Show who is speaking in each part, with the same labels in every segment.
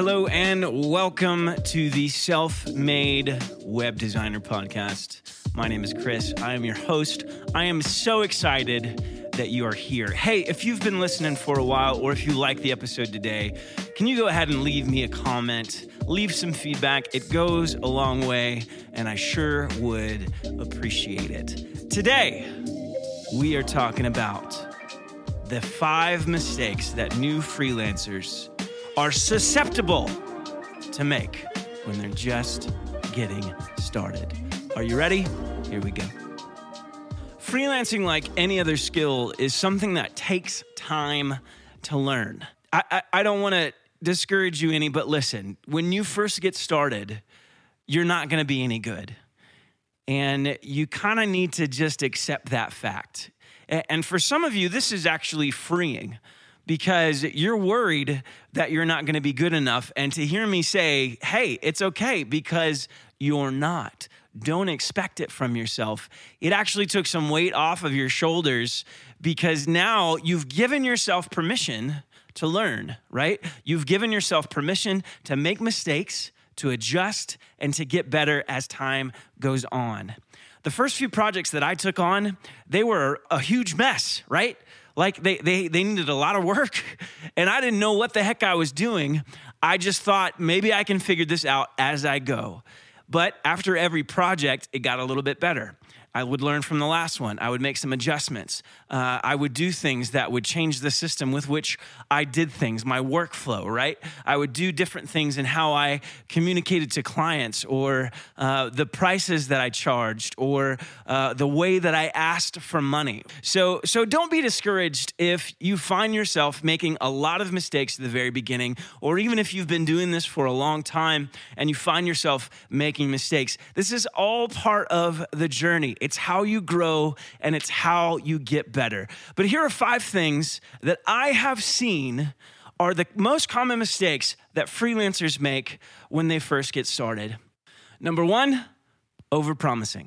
Speaker 1: Hello and welcome to the Self-Made Web Designer Podcast. My name is Chris. I am your host. I am so excited that you are here. Hey, if you've been listening for a while or if you like the episode today, can you go ahead and leave me a comment? Leave some feedback. It goes a long way and I sure would appreciate it. Today, we are talking about the 5 mistakes that new freelancers are susceptible to make when they're just getting started. Are you ready? Here we go. Freelancing, like any other skill, is something that takes time to learn. I don't want to discourage you any, but listen, when you first get started, you're not going to be any good. And you kind of need to just accept that fact. And for some of you, this is actually freeing, because you're worried that you're not going to be good enough. And to hear me say, hey, it's okay, because you're not. Don't expect it from yourself. It actually took some weight off of your shoulders, because now you've given yourself permission to learn, right? You've given yourself permission to make mistakes, to adjust, and to get better as time goes on. The first few projects that I took on, they were a huge mess, right? Like they needed a lot of work, and I didn't know what the heck I was doing. I just thought maybe I can figure this out as I go. But after every project, it got a little bit better. I would learn from the last one. I would make some adjustments. I would do things that would change the system with which I did things, my workflow, right? I would do different things in how I communicated to clients, or the prices that I charged, or the way that I asked for money. So don't be discouraged if you find yourself making a lot of mistakes at the very beginning, or even if you've been doing this for a long time and you find yourself making mistakes. This is all part of the journey. It's how you grow and it's how you get better. But here are 5 things that I have seen are the most common mistakes that freelancers make when they first get started. Number 1, overpromising.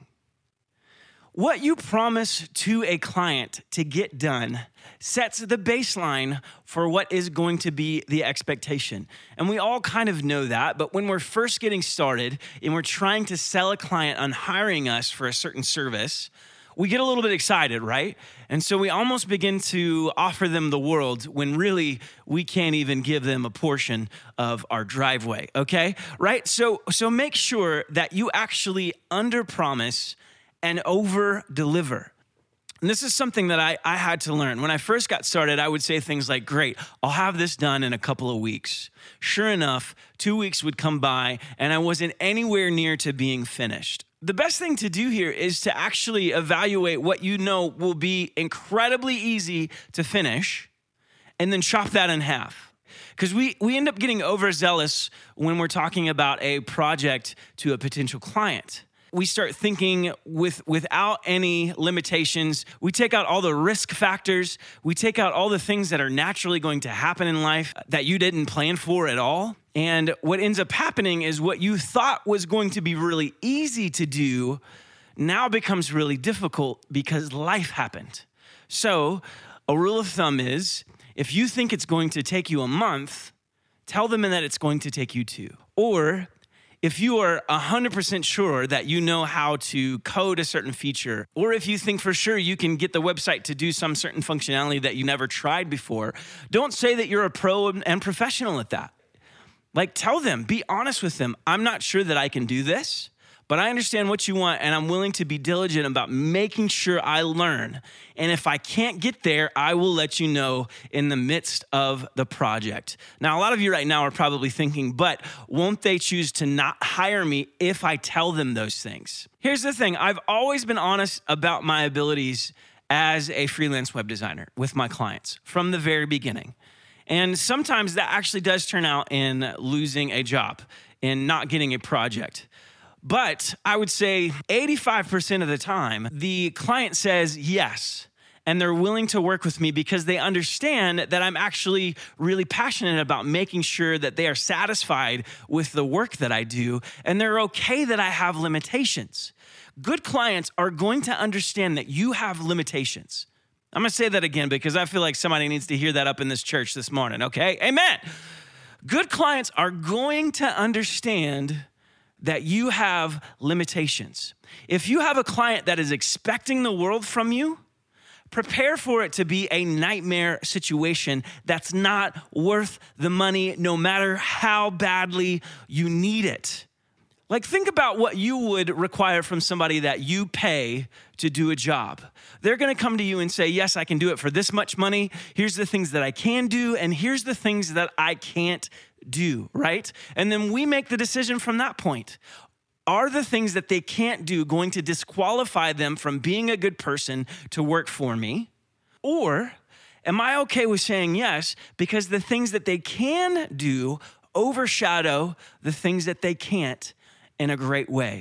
Speaker 1: What you promise to a client to get done sets the baseline for what is going to be the expectation. And we all kind of know that, but when we're first getting started and we're trying to sell a client on hiring us for a certain service, we get a little bit excited, right? And so we almost begin to offer them the world when really we can't even give them a portion of our driveway, okay? Right? So make sure that you actually underpromise and over-deliver. And this is something that I had to learn. When I first got started, I would say things like, great, I'll have this done in a couple of weeks. Sure enough, 2 weeks would come by and I wasn't anywhere near to being finished. The best thing to do here is to actually evaluate what you know will be incredibly easy to finish and then chop that in half. Because we end up getting overzealous when we're talking about a project to a potential client. We start thinking without any limitations. We take out all the risk factors. We take out all the things that are naturally going to happen in life that you didn't plan for at all. And what ends up happening is what you thought was going to be really easy to do now becomes really difficult because life happened. So a rule of thumb is, if you think it's going to take you a month, tell them that it's going to take you 2. Or if you are 100% sure that you know how to code a certain feature, or if you think for sure you can get the website to do some certain functionality that you never tried before, don't say that you're a pro and professional at that. Like, tell them, be honest with them. I'm not sure that I can do this, but I understand what you want, and I'm willing to be diligent about making sure I learn. And if I can't get there, I will let you know in the midst of the project. Now, a lot of you right now are probably thinking, but won't they choose to not hire me if I tell them those things? Here's the thing. I've always been honest about my abilities as a freelance web designer with my clients from the very beginning. And sometimes that actually does turn out in losing a job, in not getting a project. But I would say 85% of the time, the client says yes, and they're willing to work with me because they understand that I'm actually really passionate about making sure that they are satisfied with the work that I do, and they're okay that I have limitations. Good clients are going to understand that you have limitations. I'm going to say that again because I feel like somebody needs to hear that up in this church this morning, okay? Amen. Good clients are going to understand that you have limitations. If you have a client that is expecting the world from you, prepare for it to be a nightmare situation that's not worth the money, no matter how badly you need it. Like, think about what you would require from somebody that you pay to do a job. They're gonna come to you and say, yes, I can do it for this much money. Here's the things that I can do, and here's the things that I can't do, right? And then we make the decision from that point. Are the things that they can't do going to disqualify them from being a good person to work for me? Or am I okay with saying yes because the things that they can do overshadow the things that they can't in a great way?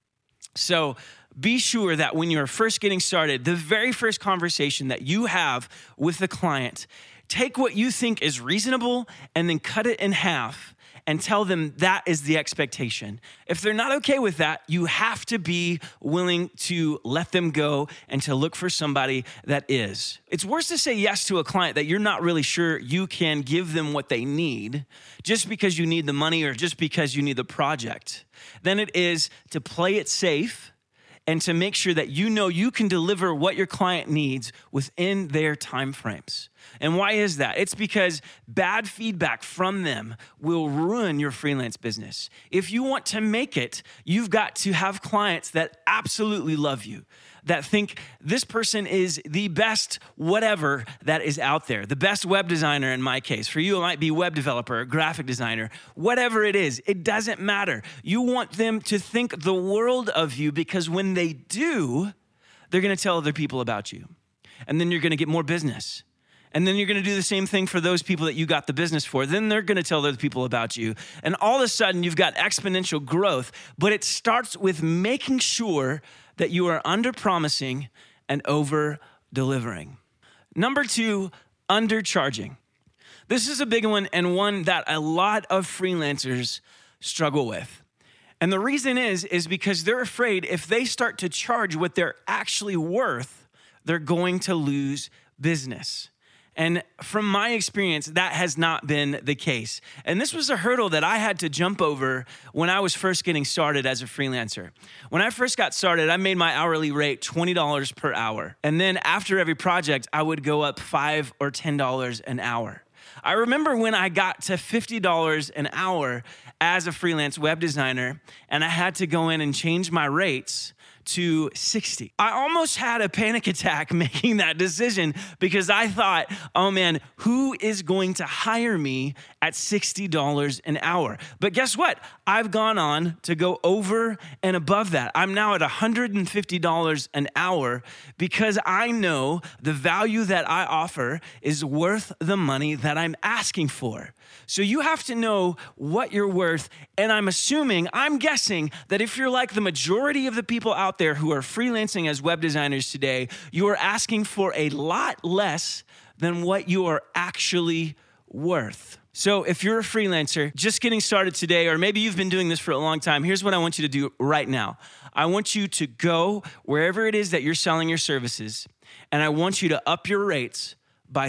Speaker 1: So be sure that when you're first getting started, the very first conversation that you have with the client, take what you think is reasonable and then cut it in half and tell them that is the expectation. If they're not okay with that, you have to be willing to let them go and to look for somebody that is. It's worse to say yes to a client that you're not really sure you can give them what they need just because you need the money or just because you need the project than it is to play it safe and to make sure that you know you can deliver what your client needs within their timeframes. And why is that? It's because bad feedback from them will ruin your freelance business. If you want to make it, you've got to have clients that absolutely love you, that think this person is the best whatever that is out there, the best web designer in my case. For you, it might be web developer, graphic designer, whatever it is, it doesn't matter. You want them to think the world of you because when they do, they're gonna tell other people about you. And then you're gonna get more business. And then you're gonna do the same thing for those people that you got the business for. Then they're gonna tell other people about you. And all of a sudden, you've got exponential growth, but it starts with making sure that you are under-promising and over-delivering. Number 2, undercharging. This is a big one and one that a lot of freelancers struggle with. And the reason is because they're afraid if they start to charge what they're actually worth, they're going to lose business. And from my experience, that has not been the case. And this was a hurdle that I had to jump over when I was first getting started as a freelancer. When I first got started, I made my hourly rate $20 per hour. And then after every project, I would go up $5 or $10 an hour. I remember when I got to $50 an hour as a freelance web designer, and I had to go in and change my rates to 60. I almost had a panic attack making that decision because I thought, oh man, who is going to hire me at $60 an hour? But guess what? I've gone on to go over and above that. I'm now at $150 an hour because I know the value that I offer is worth the money that I'm asking for. So you have to know what you're worth. And I'm guessing that if you're like the majority of the people out there who are freelancing as web designers today, you are asking for a lot less than what you are actually worth. So if you're a freelancer just getting started today, or maybe you've been doing this for a long time, here's what I want you to do right now. I want you to go wherever it is that you're selling your services, and I want you to up your rates by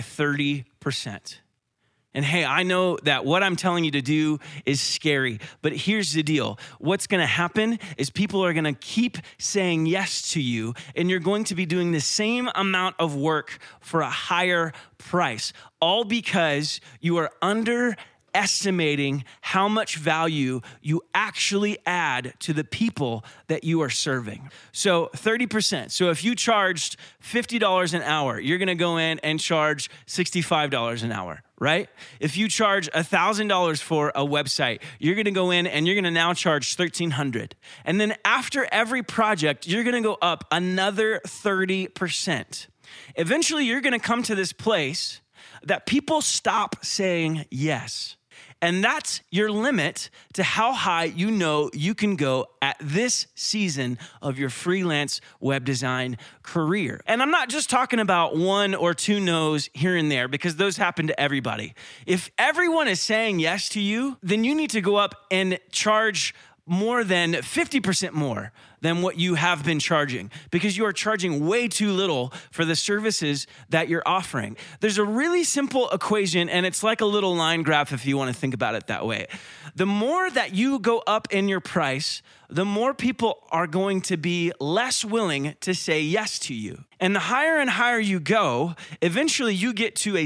Speaker 1: 30%. And hey, I know that what I'm telling you to do is scary, but here's the deal. What's gonna happen is people are gonna keep saying yes to you, and you're going to be doing the same amount of work for a higher price, all because you are underestimating how much value you actually add to the people that you are serving. So 30%. So if you charged $50 an hour, you're gonna go in and charge $65 an hour, right? If you charge $1,000 for a website, you're gonna go in and you're gonna now charge $1,300. And then after every project, you're gonna go up another 30%. Eventually, you're gonna come to this place that people stop saying yes. And that's your limit to how high you know you can go at this season of your freelance web design career. And I'm not just talking about 1 or 2 no's here and there, because those happen to everybody. If everyone is saying yes to you, then you need to go up and charge more than 50% more than what you have been charging because you are charging way too little for the services that you're offering. There's a really simple equation, and it's like a little line graph if you want to think about it that way. The more that you go up in your price, the more people are going to be less willing to say yes to you. And the higher and higher you go, eventually you get to a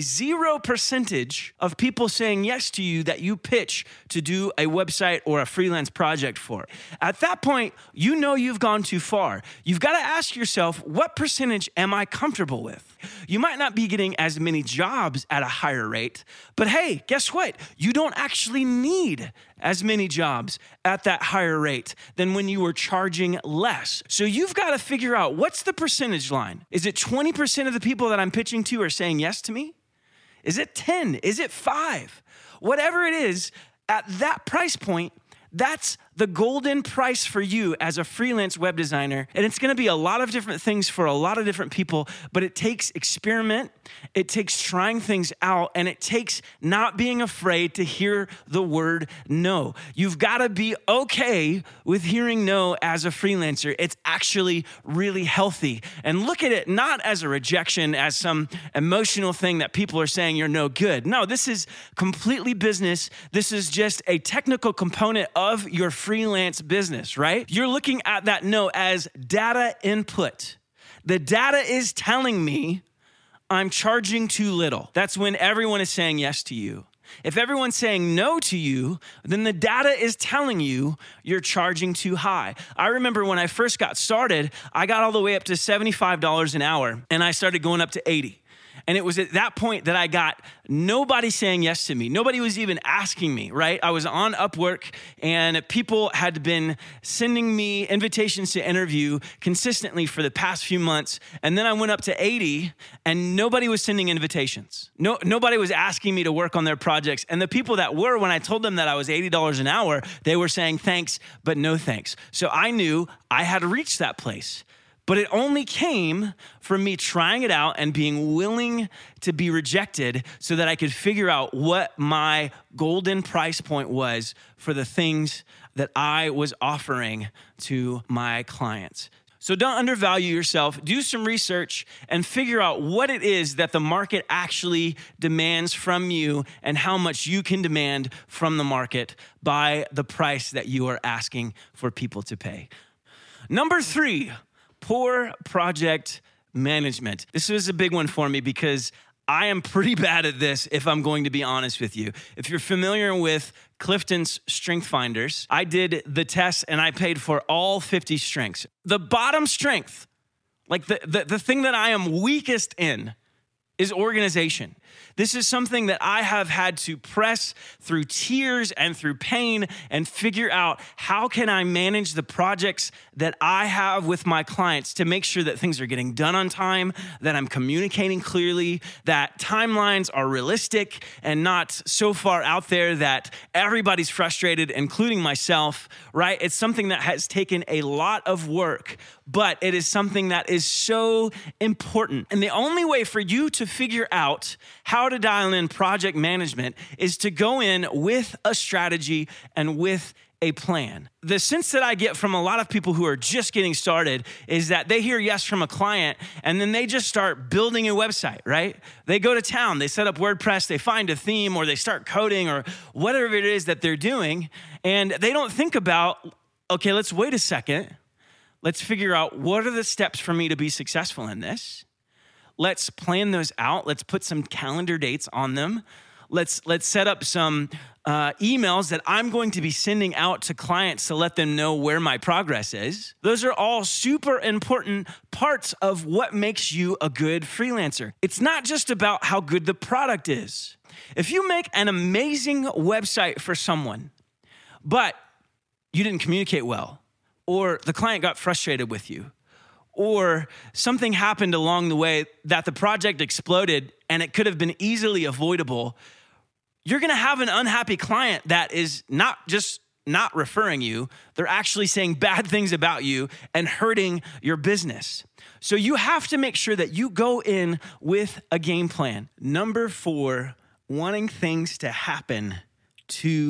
Speaker 1: 0% of people saying yes to you that you pitch to do a website or a freelance project for. At that point, you know you've gone too far. You've got to ask yourself, what percentage am I comfortable with? You might not be getting as many jobs at a higher rate, but hey, guess what? You don't actually need as many jobs at that higher rate than when you were charging less. So you've got to figure out, what's the percentage line? Is it 20% of the people that I'm pitching to are saying yes to me? Is it 10? Is it 5? Whatever it is, at that price point, that's the golden price for you as a freelance web designer. And it's going to be a lot of different things for a lot of different people, but it takes experiment, it takes trying things out, and it takes not being afraid to hear the word no. You've got to be okay with hearing no as a freelancer. It's actually really healthy. And look at it not as a rejection, as some emotional thing that people are saying you're no good. No, this is completely business. This is just a technical component of your freelance business, right? You're looking at that no as data input. The data is telling me I'm charging too little. That's when everyone is saying yes to you. If everyone's saying no to you, then the data is telling you you're charging too high. I remember when I first got started, I got all the way up to $75 an hour, and I started going up to $80. And it was at that point that I got nobody saying yes to me. Nobody was even asking me, right? I was on Upwork, and people had been sending me invitations to interview consistently for the past few months. And then I went up to 80, and nobody was sending invitations. Nobody was asking me to work on their projects. And the people that were, when I told them that I was $80 an hour, they were saying thanks, but no thanks. So I knew I had reached that place. But it only came from me trying it out and being willing to be rejected so that I could figure out what my golden price point was for the things that I was offering to my clients. So don't undervalue yourself. Do some research and figure out what it is that the market actually demands from you and how much you can demand from the market by the price that you are asking for people to pay. Number 3, poor project management. This was a big one for me because I am pretty bad at this, if I'm going to be honest with you. If you're familiar with Clifton's Strength Finders, I did the test and I paid for all 50 strengths. The bottom strength, like the thing that I am weakest in, is organization. This is something that I have had to press through tears and through pain and figure out, how can I manage the projects that I have with my clients to make sure that things are getting done on time, that I'm communicating clearly, that timelines are realistic and not so far out there that everybody's frustrated, including myself, right? It's something that has taken a lot of work, but it is something that is so important. And the only way for you to figure out how to dial in project management is to go in with a strategy and with a plan. The sense that I get from a lot of people who are just getting started is that they hear yes from a client and then they just start building a website, right? They go to town, they set up WordPress, they find a theme, or they start coding, or whatever it is that they're doing, and they don't think about, okay, let's wait a second. Let's figure out, what are the steps for me to be successful in this? Let's plan those out. Let's put some calendar dates on them. Let's set up some emails that I'm going to be sending out to clients to let them know where my progress is. Those are all super important parts of what makes you a good freelancer. It's not just about how good the product is. If you make an amazing website for someone, but you didn't communicate well, or the client got frustrated with you, or something happened along the way that the project exploded and it could have been easily avoidable, you're going to have an unhappy client that is not just not referring you, they're actually saying bad things about you and hurting your business. So you have to make sure that you go in with a game plan. Number 4, wanting things to happen too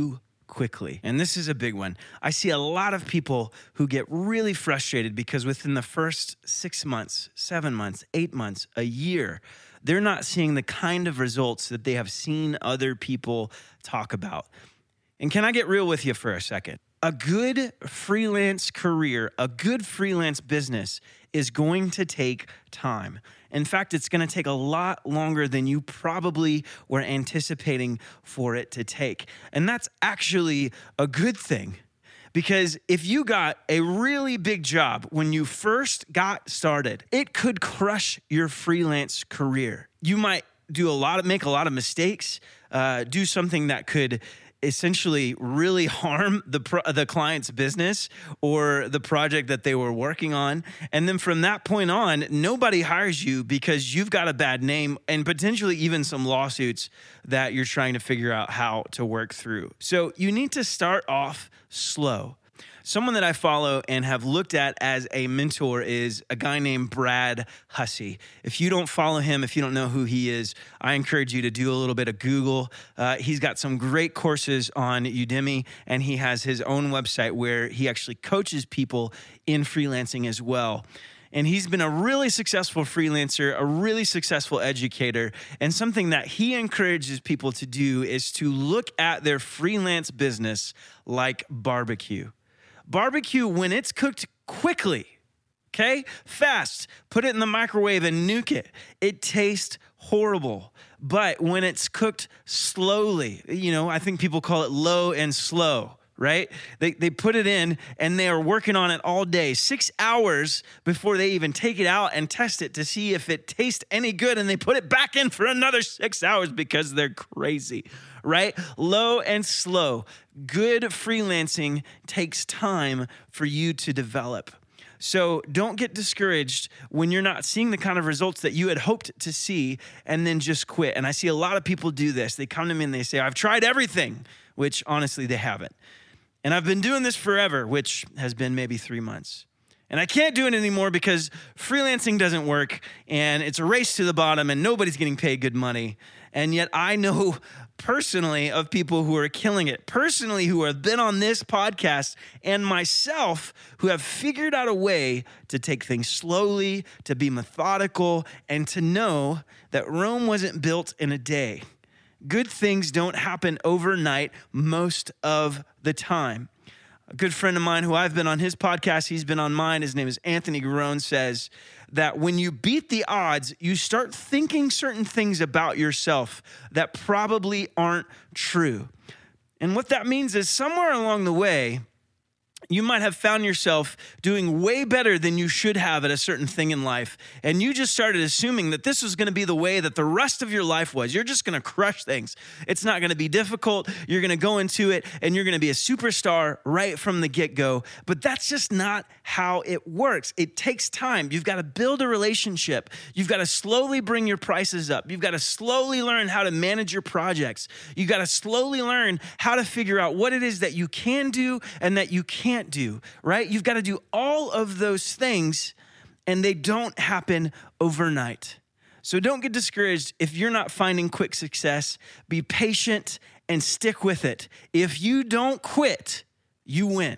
Speaker 1: quickly. And this is a big one. I see a lot of people who get really frustrated because within the first 6 months, 7 months, 8 months, a year, they're not seeing the kind of results that they have seen other people talk about. And can I get real with you for a second? A good freelance career, a good freelance business is going to take time. In fact, it's going to take a lot longer than you probably were anticipating for it to take. And that's actually a good thing. Because if you got a really big job when you first got started, it could crush your freelance career. You might make a lot of mistakes, do something that could essentially really harm the client's business or the project that they were working on. And then from that point on, nobody hires you because you've got a bad name and potentially even some lawsuits that you're trying to figure out how to work through. So you need to start off slow. Someone that I follow and have looked at as a mentor is a guy named Brad Hussey. If you don't follow him, if you don't know who he is, I encourage you to do a little bit of Google. He's got some great courses on Udemy, and he has his own website where he actually coaches people in freelancing as well. And he's been a really successful freelancer, a really successful educator. And something that he encourages people to do is to look at their freelance business like barbecue. Barbecue, when it's cooked quickly, okay, fast, put it in the microwave and nuke it. It tastes horrible. But when it's cooked slowly, I think people call it low and slow, right? They put it in and they are working on it all day, 6 hours before they even take it out and test it to see if it tastes any good. And they put it back in for another 6 hours because they're crazy, right? Low and slow. Good freelancing takes time for you to develop. So don't get discouraged when you're not seeing the kind of results that you had hoped to see and then just quit. And I see a lot of people do this. They come to me and they say, I've tried everything, which honestly they haven't. And I've been doing this forever, which has been maybe 3 months. And I can't do it anymore because freelancing doesn't work and it's a race to the bottom and nobody's getting paid good money. And yet I know personally of people who are killing it, personally who have been on this podcast and myself who have figured out a way to take things slowly, to be methodical, and to know that Rome wasn't built in a day. Good things don't happen overnight most of the time. A good friend of mine who I've been on his podcast, he's been on mine, his name is Anthony Garone, says that when you beat the odds, you start thinking certain things about yourself that probably aren't true. And what that means is somewhere along the way, you might have found yourself doing way better than you should have at a certain thing in life. And you just started assuming that this was going to be the way that the rest of your life was. You're just going to crush things. It's not going to be difficult. You're going to go into it and you're going to be a superstar right from the get-go. But that's just not how it works. It takes time. You've got to build a relationship. You've got to slowly bring your prices up. You've got to slowly learn how to manage your projects. You've got to slowly learn how to figure out what it is that you can do and that you can't do, right? You've got to do all of those things and they don't happen overnight. So don't get discouraged if you're not finding quick success. Be patient and stick with it. If you don't quit, you win.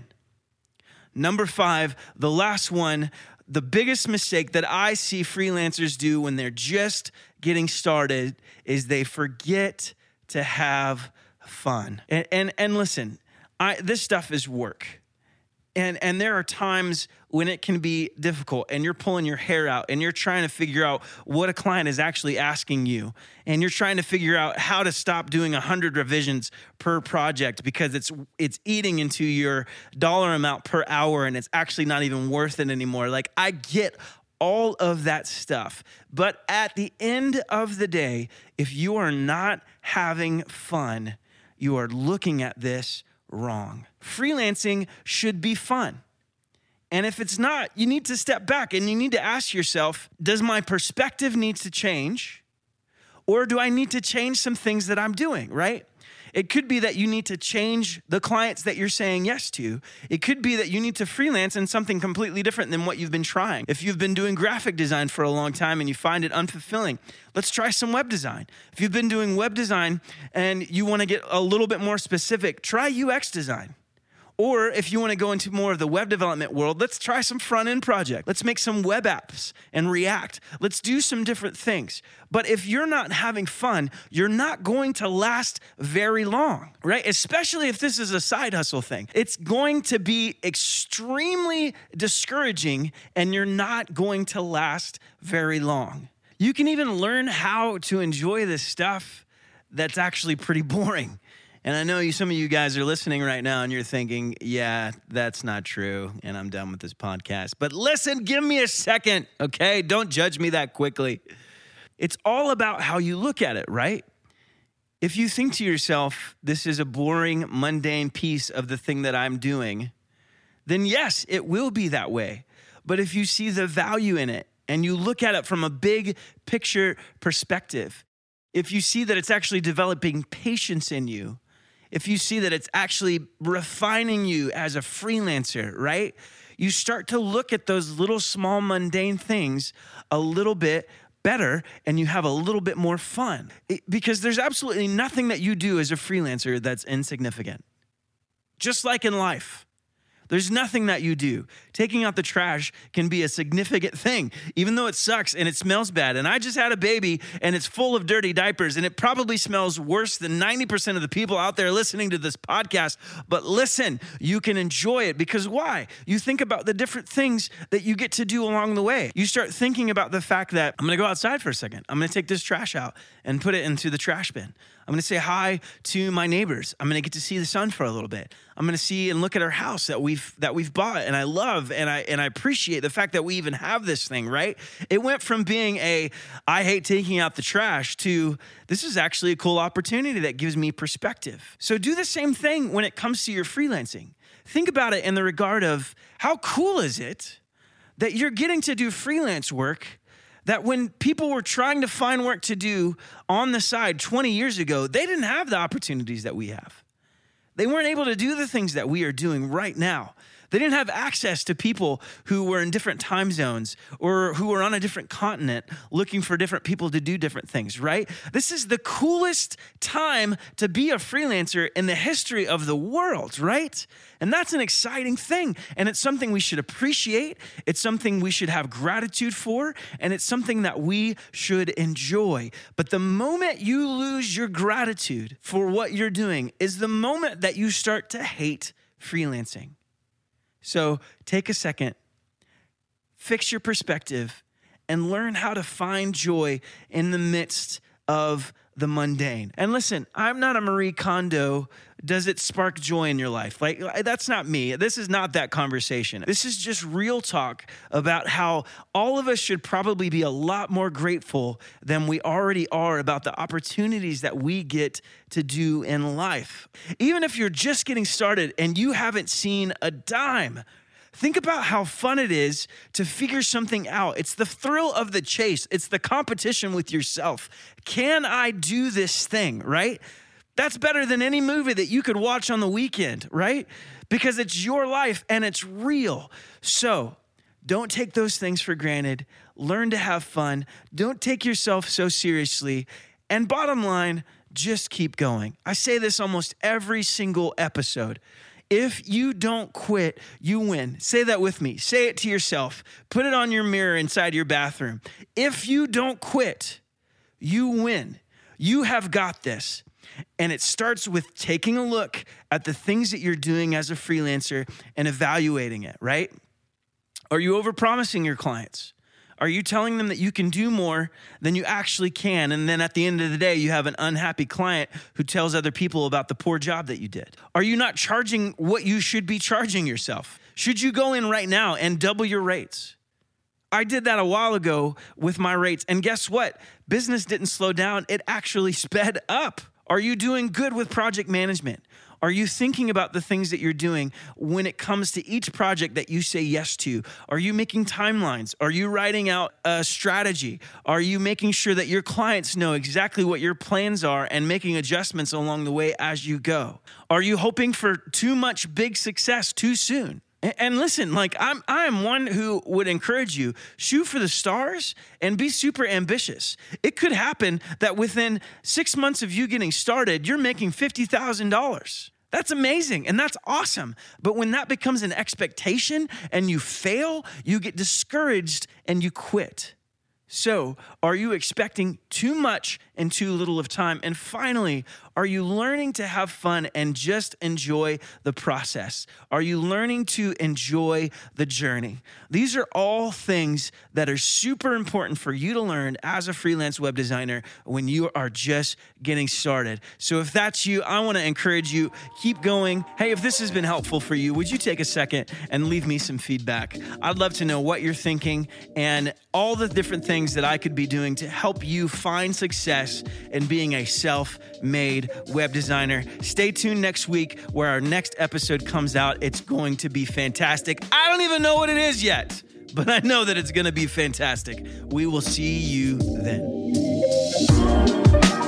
Speaker 1: Number 5, the last one, the biggest mistake that I see freelancers do when they're just getting started is they forget to have fun. And listen, this stuff is work. And there are times when it can be difficult and you're pulling your hair out and you're trying to figure out what a client is actually asking you. And you're trying to figure out how to stop doing 100 revisions per project because it's eating into your dollar amount per hour and it's actually not even worth it anymore. Like, I get all of that stuff. But at the end of the day, if you are not having fun, you are looking at this wrong. Freelancing should be fun. And if it's not, you need to step back and you need to ask yourself, does my perspective need to change? Or do I need to change some things that I'm doing, right? It could be that you need to change the clients that you're saying yes to. It could be that you need to freelance in something completely different than what you've been trying. If you've been doing graphic design for a long time and you find it unfulfilling, let's try some web design. If you've been doing web design and you want to get a little bit more specific, try UX design. Or if you want to go into more of the web development world, let's try some front-end project. Let's make some web apps and React. Let's do some different things. But if you're not having fun, you're not going to last very long, right? Especially if this is a side hustle thing. It's going to be extremely discouraging and you're not going to last very long. You can even learn how to enjoy this stuff that's actually pretty boring. And I know some of you guys are listening right now and you're thinking, yeah, that's not true, and I'm done with this podcast. But listen, give me a second, okay? Don't judge me that quickly. It's all about how you look at it, right? If you think to yourself, this is a boring, mundane piece of the thing that I'm doing, then yes, it will be that way. But if you see the value in it and you look at it from a big picture perspective, if you see that it's actually developing patience in you, if you see that it's actually refining you as a freelancer, right? You start to look at those little small mundane things a little bit better and you have a little bit more fun. Because there's absolutely nothing that you do as a freelancer that's insignificant. Just like in life. There's nothing that you do. Taking out the trash can be a significant thing, even though it sucks and it smells bad. And I just had a baby and it's full of dirty diapers and it probably smells worse than 90% of the people out there listening to this podcast. But listen, you can enjoy it because why? You think about the different things that you get to do along the way. You start thinking about the fact that I'm going to go outside for a second. I'm going to take this trash out and put it into the trash bin. I'm going to say hi to my neighbors. I'm going to get to see the sun for a little bit. I'm going to see and look at our house that we've bought and I love and I appreciate the fact that we even have this thing, right? It went from being I hate taking out the trash to this is actually a cool opportunity that gives me perspective. So do the same thing when it comes to your freelancing. Think about it in the regard of how cool is it that you're getting to do freelance work that when people were trying to find work to do on the side 20 years ago, they didn't have the opportunities that we have. They weren't able to do the things that we are doing right now. They didn't have access to people who were in different time zones or who were on a different continent looking for different people to do different things, right? This is the coolest time to be a freelancer in the history of the world, right? And that's an exciting thing. And it's something we should appreciate. It's something we should have gratitude for. And it's something that we should enjoy. But the moment you lose your gratitude for what you're doing is the moment that you start to hate freelancing. So take a second, fix your perspective, and learn how to find joy in the midst of the mundane. And listen, I'm not a Marie Kondo. Does it spark joy in your life? Like, that's not me. This is not that conversation. This is just real talk about how all of us should probably be a lot more grateful than we already are about the opportunities that we get to do in life. Even if you're just getting started and you haven't seen a dime, think about how fun it is to figure something out. It's the thrill of the chase. It's the competition with yourself. Can I do this thing, right? That's better than any movie that you could watch on the weekend, right? Because it's your life and it's real. So don't take those things for granted. Learn to have fun. Don't take yourself so seriously. And bottom line, just keep going. I say this almost every single episode. If you don't quit, you win. Say that with me. Say it to yourself. Put it on your mirror inside your bathroom. If you don't quit, you win. You have got this. And it starts with taking a look at the things that you're doing as a freelancer and evaluating it, right? Are you overpromising your clients? Are you telling them that you can do more than you actually can? And then at the end of the day, you have an unhappy client who tells other people about the poor job that you did. Are you not charging what you should be charging yourself? Should you go in right now and double your rates? I did that a while ago with my rates. And guess what? Business didn't slow down. It actually sped up. Are you doing good with project management? Are you thinking about the things that you're doing when it comes to each project that you say yes to? Are you making timelines? Are you writing out a strategy? Are you making sure that your clients know exactly what your plans are and making adjustments along the way as you go? Are you hoping for too much big success too soon? And listen, like I am one who would encourage you, shoot for the stars and be super ambitious. It could happen that within 6 months of you getting started, you're making $50,000. That's amazing and that's awesome. But when that becomes an expectation and you fail, you get discouraged and you quit. So, are you expecting too much in too little of time? And finally, are you learning to have fun and just enjoy the process? Are you learning to enjoy the journey? These are all things that are super important for you to learn as a freelance web designer when you are just getting started. So if that's you, I want to encourage you, keep going. Hey, if this has been helpful for you, would you take a second and leave me some feedback? I'd love to know what you're thinking and all the different things that I could be doing to help you find success in being a self-made web designer. Stay tuned next week where our next episode comes out. It's going to be fantastic. I don't even know what it is yet, but I know that it's going to be fantastic. We will see you then.